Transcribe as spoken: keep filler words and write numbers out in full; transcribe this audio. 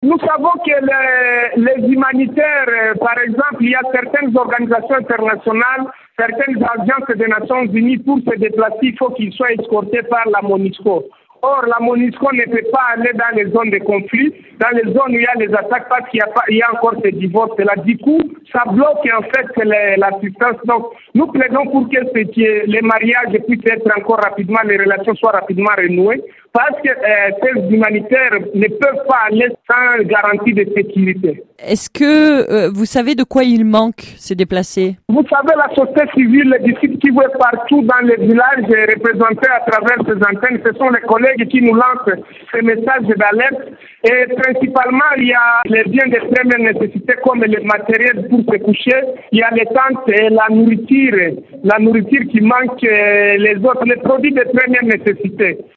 Nous savons que les, les humanitaires, euh, par exemple, il y a certaines organisations internationales, certaines agences des Nations Unies, pour se déplacer, il faut qu'ils soient escortés par la MONUSCO. Or, la MONUSCO ne peut pas aller dans les zones de conflit, dans les zones où il y a les attaques, parce qu'il y a, pas, il y a encore ces divorces. Là, du coup, ça bloque en fait l'assistance. Donc, nous plaidons pour que, que les mariages puissent être encore rapidement, les relations soient rapidement renouées, parce que euh, ces humanitaires ne peuvent pas aller sans garantie de sécurité. Est-ce que euh, vous savez de quoi il manque, ces déplacés? Vous savez, la société civile du Sud Kivu est partout dans les villages représentée à travers ces antennes. Ce sont les collègues qui nous lancent ces messages d'alerte. Et principalement, il y a les biens de première nécessité comme le matériel pour se coucher. Il y a les tentes et la nourriture, la nourriture qui manque, les autres, les produits de première nécessité.